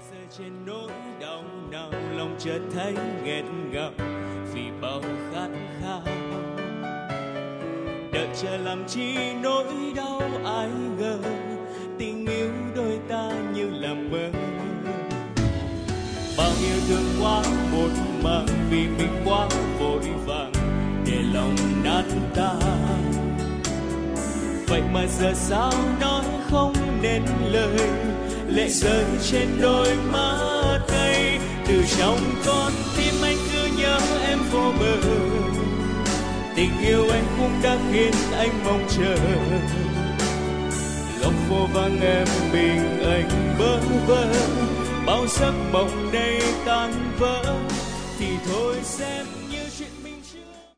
giờ trên nỗi đau nào lòng chợt thấy nghẹn ngào vì bao khát khao. Đợi chờ làm chi nỗi đau ai ngờ, tình yêu đôi ta như là mơ. Bao yêu thương quá một màng vì mình quá vội vàng để lòng nát tan. Vậy mà giờ sao nói không nên lời, lệ rơi trên đôi mắt cay. Từ trong con tim anh cứ nhớ em vô bờ, tình yêu em cũng đã khiến anh mong chờ. Góc phố vắng em mình anh bơ vơ, bao giấc mộng đây tan vỡ thì thôi xem.